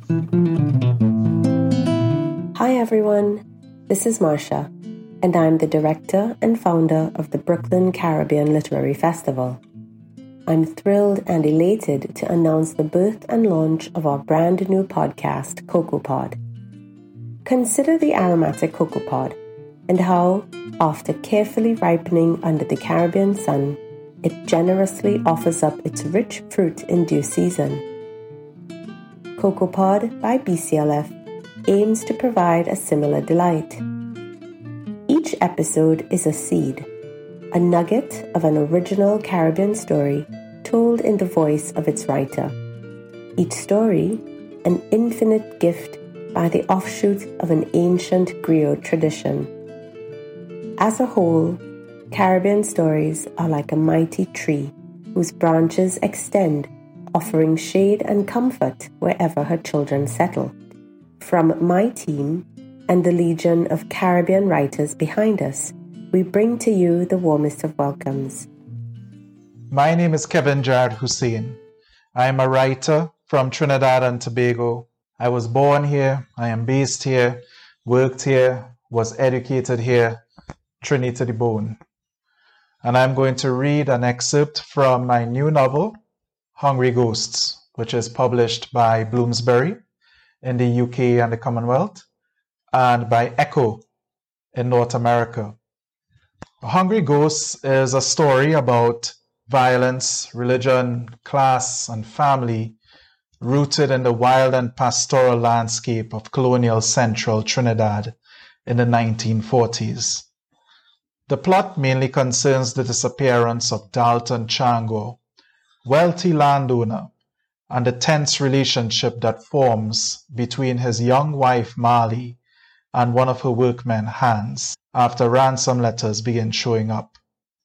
Hi everyone, this is Marsha, and I'm the director and founder of the Brooklyn Caribbean Literary Festival. I'm thrilled and elated to announce the birth and launch of our brand new podcast, Cocoa Pod. Consider the aromatic cocoa pod and how, after carefully ripening under the Caribbean sun, it generously offers up its rich fruit in due season. Cocoa Pod by BCLF aims to provide a similar delight. Each episode is a seed, a nugget of an original Caribbean story told in the voice of its writer. Each story, an infinite gift by the offshoot of an ancient griot tradition. As a whole, Caribbean stories are like a mighty tree whose branches extend, offering shade and comfort wherever her children settle. From my team and the legion of Caribbean writers behind us, we bring to you the warmest of welcomes. My name is Kevin Jard Hussein. I am a writer from Trinidad and Tobago. I was born here, I am based here, worked here, was educated here, Trini to the bone. And I'm going to read an excerpt from my new novel, Hungry Ghosts, which is published by Bloomsbury in the UK and the Commonwealth, and by Echo in North America. Hungry Ghosts is a story about violence, religion, class, and family rooted in the wild and pastoral landscape of colonial central Trinidad in the 1940s. The plot mainly concerns the disappearance of Dalton Chango, wealthy landowner, and the tense relationship that forms between his young wife Marley and one of her workmen, Hans, after ransom letters begin showing up.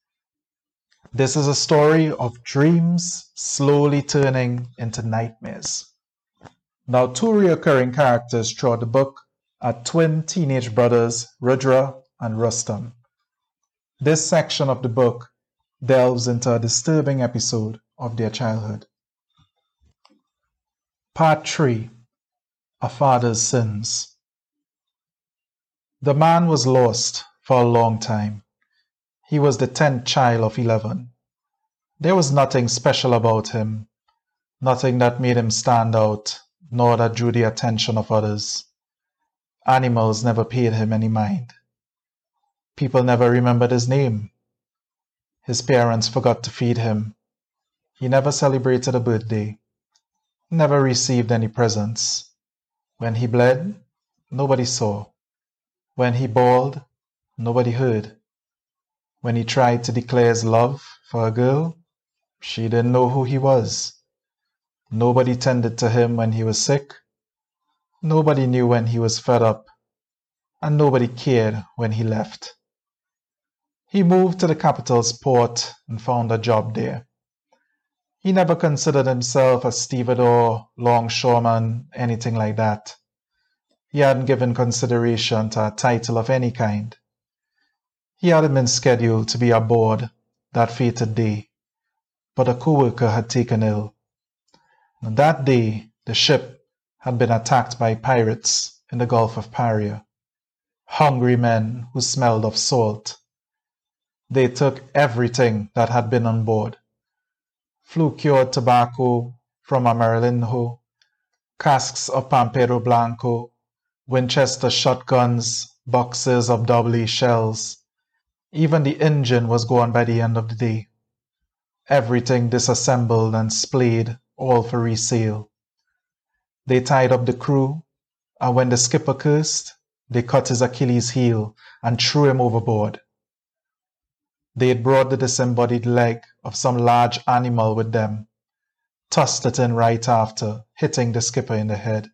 This is a story of dreams slowly turning into nightmares. Now, two recurring characters throughout the book are twin teenage brothers, Rudra and Rustam. This section of the book delves into a disturbing episode of their childhood. Part 3. A Father's Sins. The man was lost for a long time. He was the 10th child of 11. There was nothing special about him, nothing that made him stand out, nor that drew the attention of others. Animals never paid him any mind. People never remembered his name. His parents forgot to feed him. He never celebrated a birthday, never received any presents. When he bled, nobody saw. When he bawled, nobody heard. When he tried to declare his love for a girl, she didn't know who he was. Nobody tended to him when he was sick. Nobody knew when he was fed up. And nobody cared when he left. He moved to the capital's port and found a job there. He never considered himself a stevedore, longshoreman, anything like that. He hadn't given consideration to a title of any kind. He hadn't been scheduled to be aboard that fated day, but a co-worker had taken ill. And that day, the ship had been attacked by pirates in the Gulf of Paria, hungry men who smelled of salt. They took everything that had been on board. Flue-cured tobacco from Amarillo, casks of Pampero Blanco, Winchester shotguns, boxes of AA shells. Even the engine was gone by the end of the day. Everything disassembled and splayed, all for resale. They tied up the crew, and when the skipper cursed, they cut his Achilles heel and threw him overboard. They had brought the disembodied leg of some large animal with them, tossed it in right after, hitting the skipper in the head.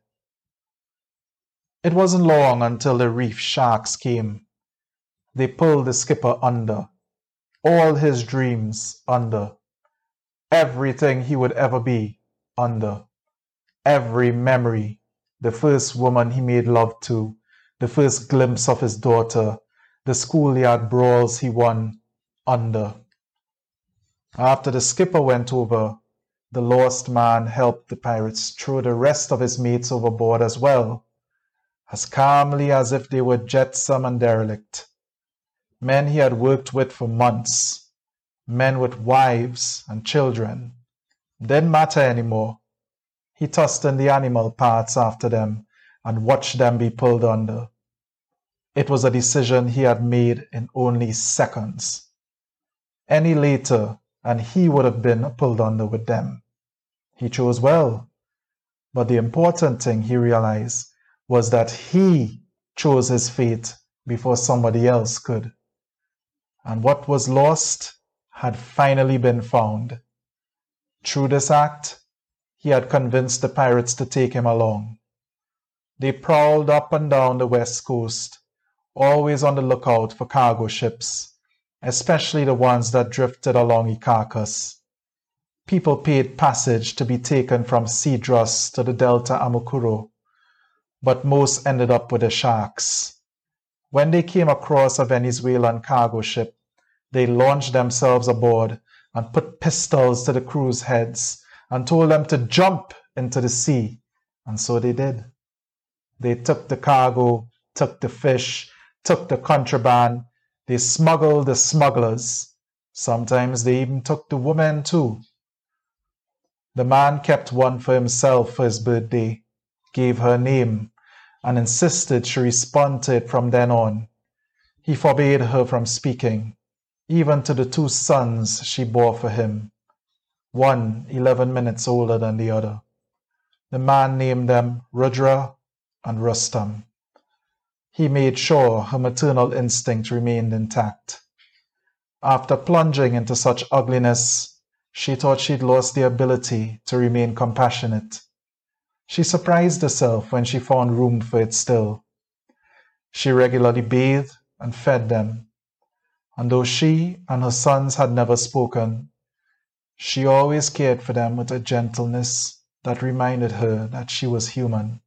It wasn't long until the reef sharks came. They pulled the skipper under, all his dreams under, everything he would ever be under, every memory, the first woman he made love to, the first glimpse of his daughter, the schoolyard brawls he won under. After the skipper went over, The lost man helped the pirates throw the rest of his mates overboard as well, as calmly as if they were jetsam and derelict. Men he had worked with for months, men with wives and children. Didn't matter anymore. He tossed in the animal parts after them and watched them be pulled under. It was a decision he had made in only seconds. Any later, and he would have been pulled under with them. He chose well, but the important thing he realized was that he chose his fate before somebody else could. And what was lost had finally been found. Through this act, he had convinced the pirates to take him along. They prowled up and down the west coast, always on the lookout for cargo ships, especially the ones that drifted along Icarcus. People paid passage to be taken from Cedros to the Delta Amukuro, but most ended up with the sharks. When they came across a Venezuelan cargo ship, they launched themselves aboard and put pistols to the crew's heads and told them to jump into the sea, and so they did. They took the cargo, took the fish, took the contraband, they smuggled the smugglers. Sometimes they even took the women too. The man kept one for himself for his birthday, gave her a name, and insisted she respond to it from then on. He forbade her from speaking, even to the two sons she bore for him, one 11 minutes older than the other. The man named them Rudra and Rustam. He made sure her maternal instinct remained intact. After plunging into such ugliness, she thought she'd lost the ability to remain compassionate. She surprised herself when she found room for it still. She regularly bathed and fed them, and though she and her sons had never spoken, she always cared for them with a gentleness that reminded her that she was human.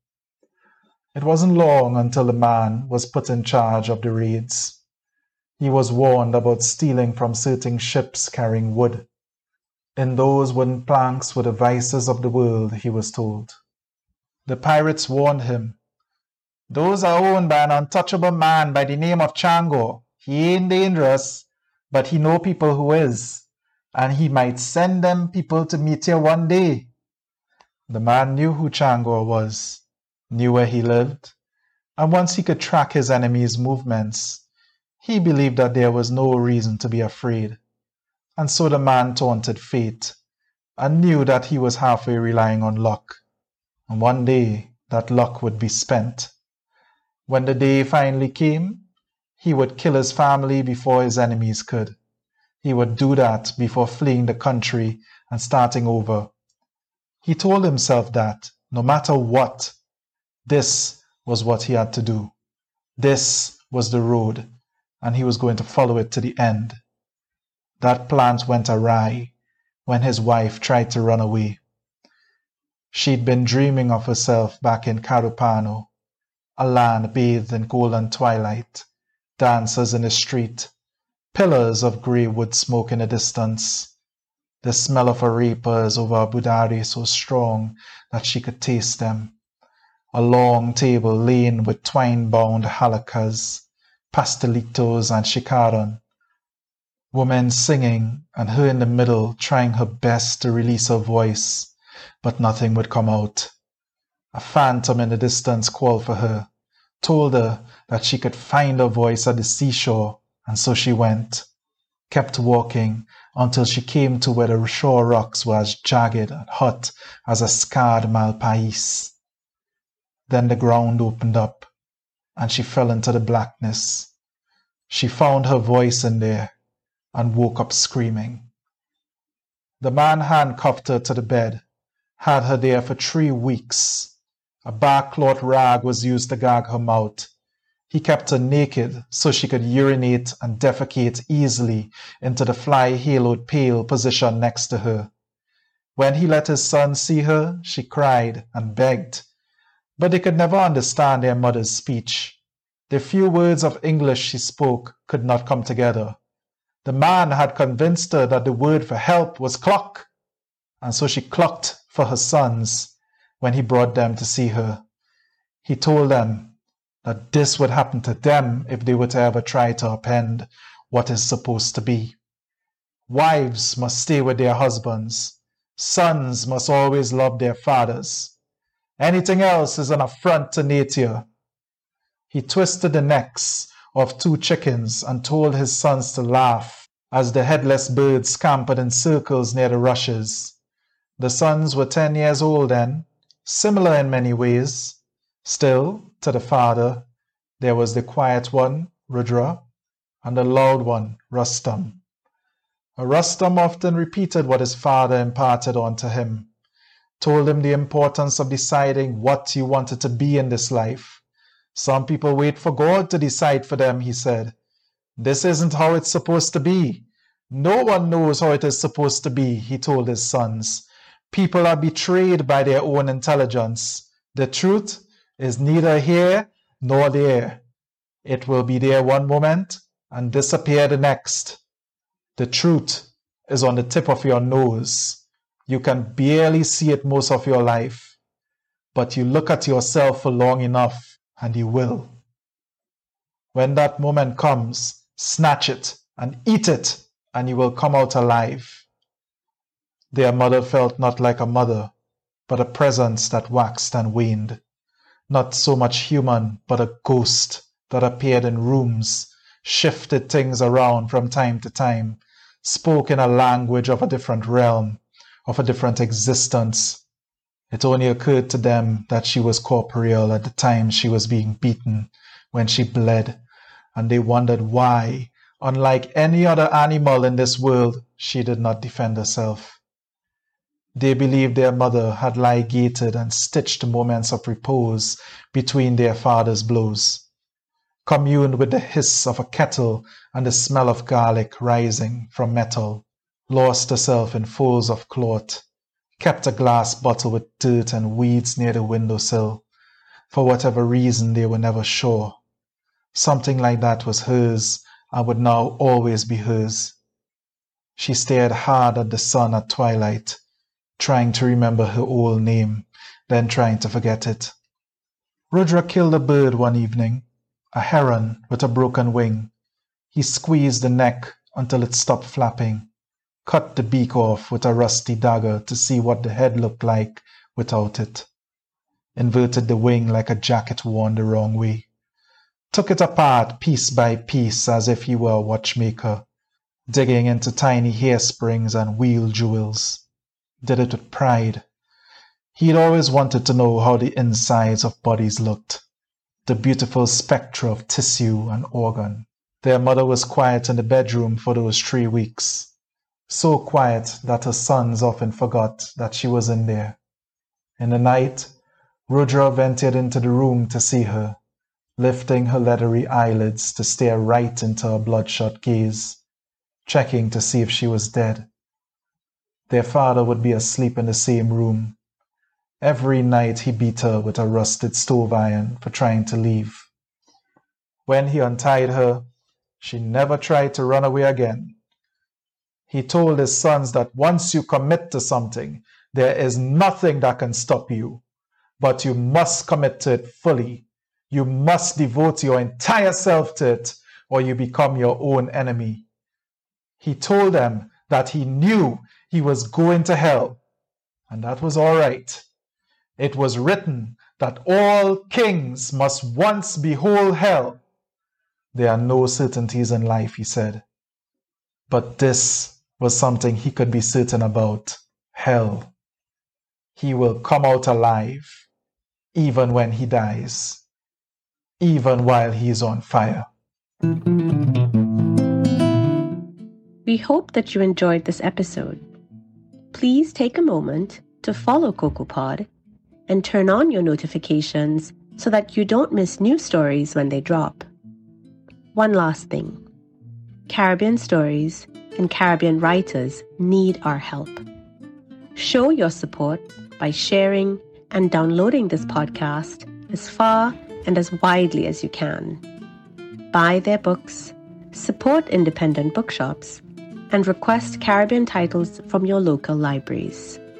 It wasn't long until the man was put in charge of the raids. He was warned about stealing from certain ships carrying wood. In those wooden planks were the vices of the world, he was told. The pirates warned him, "Those are owned by an untouchable man by the name of Chango. He ain't dangerous, but he know people who is, and he might send them people to meet you one day." The man knew who Chango was, knew where he lived, and once he could track his enemy's movements, he believed that there was no reason to be afraid. And so the man taunted fate, and knew that he was halfway relying on luck, and one day that luck would be spent. When the day finally came, he would kill his family before his enemies could. He would do that before fleeing the country and starting over. He told himself that, no matter what, this was what he had to do. This was the road, and he was going to follow it to the end. That plan went awry when his wife tried to run away. She'd been dreaming of herself back in Carupano, a land bathed in golden twilight, dancers in the street, pillars of grey wood smoke in the distance, the smell of arepas over a budari so strong that she could taste them, a long table laden with twine-bound halakas, pastelitos and chicharon, women singing and her in the middle trying her best to release her voice, but nothing would come out. A phantom in the distance called for her, told her that she could find her voice at the seashore, and so she went, kept walking until she came to where the shore rocks were as jagged and hot as a scarred Malpais. Then the ground opened up, and she fell into the blackness. She found her voice in there, and woke up screaming. The man handcuffed her to the bed, had her there for 3 weeks. A bark-cloth rag was used to gag her mouth. He kept her naked so she could urinate and defecate easily into the fly-haloed pail positioned next to her. When he let his son see her, she cried and begged, but they could never understand their mother's speech. The few words of English she spoke could not come together. The man had convinced her that the word for help was clock, and so she clucked for her sons when he brought them to see her. He told them that this would happen to them if they were to ever try to upend what is supposed to be. Wives must stay with their husbands. Sons must always love their fathers. Anything else is an affront to nature. He twisted the necks of 2 chickens and told his sons to laugh as the headless birds scampered in circles near the rushes. The sons were 10 years old then, similar in many ways. Still, to the father, there was the quiet one, Rudra, and the loud one, Rustam. Rustam often repeated what his father imparted onto him, told him the importance of deciding what you wanted to be in this life. Some people wait for God to decide for them, he said. This isn't how it's supposed to be. No one knows how it is supposed to be, he told his sons. People are betrayed by their own intelligence. The truth is neither here nor there. It will be there one moment and disappear the next. The truth is on the tip of your nose. You can barely see it most of your life, but you look at yourself for long enough and you will. When that moment comes, snatch it and eat it, and you will come out alive. Their mother felt not like a mother, but a presence that waxed and waned. Not so much human, but a ghost that appeared in rooms, shifted things around from time to time, spoke in a language of a different realm, of a different existence. It only occurred to them that she was corporeal at the time she was being beaten, when she bled, and they wondered why, unlike any other animal in this world, she did not defend herself. They believed their mother had ligated and stitched moments of repose between their father's blows, communed with the hiss of a kettle and the smell of garlic rising from metal, lost herself in folds of cloth, kept a glass bottle with dirt and weeds near the windowsill. For whatever reason, they were never sure. Something like that was hers and would now always be hers. She stared hard at the sun at twilight, trying to remember her old name, then trying to forget it. Rudra killed a bird one evening, a heron with a broken wing. He squeezed the neck until it stopped flapping, cut the beak off with a rusty dagger to see what the head looked like without it, inverted the wing like a jacket worn the wrong way, took it apart piece by piece as if he were a watchmaker, digging into tiny hairsprings and wheel jewels. Did it with pride. He'd always wanted to know how the insides of bodies looked, the beautiful spectra of tissue and organ. Their mother was quiet in the bedroom for those 3 weeks. So quiet that her sons often forgot that she was in there. In the night, Rudra ventured into the room to see her, lifting her leathery eyelids to stare right into her bloodshot gaze, checking to see if she was dead. Their father would be asleep in the same room. Every night he beat her with a rusted stove iron for trying to leave. When he untied her, she never tried to run away again. He told his sons that once you commit to something, there is nothing that can stop you. But you must commit to it fully. You must devote your entire self to it, or you become your own enemy. He told them that he knew he was going to hell, and that was all right. It was written that all kings must once behold hell. There are no certainties in life, he said. But this was something he could be certain about: hell. He will come out alive, even when he dies, even while he is on fire. We hope that you enjoyed this episode. Please take a moment to follow CocoaPod and turn on your notifications so that you don't miss new stories when they drop. One last thing. Caribbean stories and Caribbean writers need our help. Show your support by sharing and downloading this podcast as far and as widely as you can. Buy their books, support independent bookshops, and request Caribbean titles from your local libraries.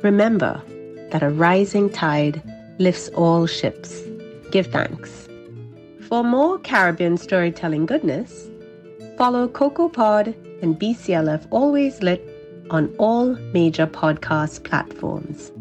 Remember that a rising tide lifts all ships. Give thanks. For more Caribbean storytelling goodness, follow CocoaPod and BCLF Always Lit on all major podcast platforms.